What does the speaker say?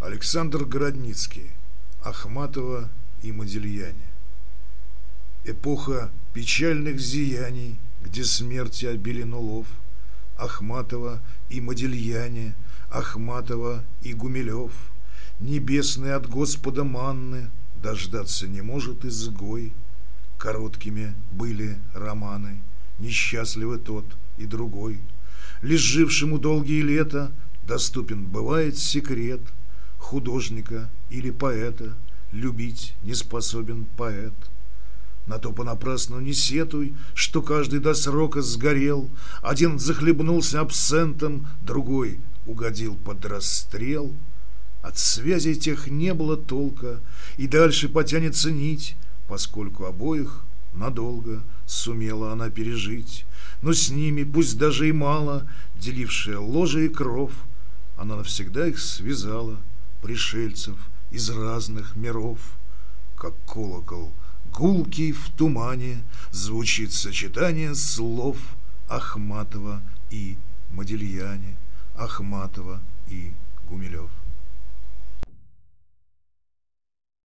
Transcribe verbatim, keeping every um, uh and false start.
Александр Городницкий. Ахматова и Модильяне. Эпоха печальных зияний, где смерти обилен улов. Ахматова и Модильяне, Ахматова и Гумилев. Небесный от Господа манны дождаться не может изгой. Короткими были романы, несчастливы тот и другой. Лишь жившему долгие лета доступен бывает секрет художника или поэта, любить не способен поэт. На то понапрасну не сетуй, что каждый до срока сгорел. Один захлебнулся абсентом, другой угодил под расстрел. От связей тех не было толка, и дальше потянется нить, поскольку обоих надолго сумела она пережить. Но с ними, пусть даже и мало, делившая ложе и кров, она навсегда их связала, пришельцев из разных миров. Как колокол гулкий в тумане звучит сочетание слов Ахматова и Модильяне, Ахматова и Гумилев.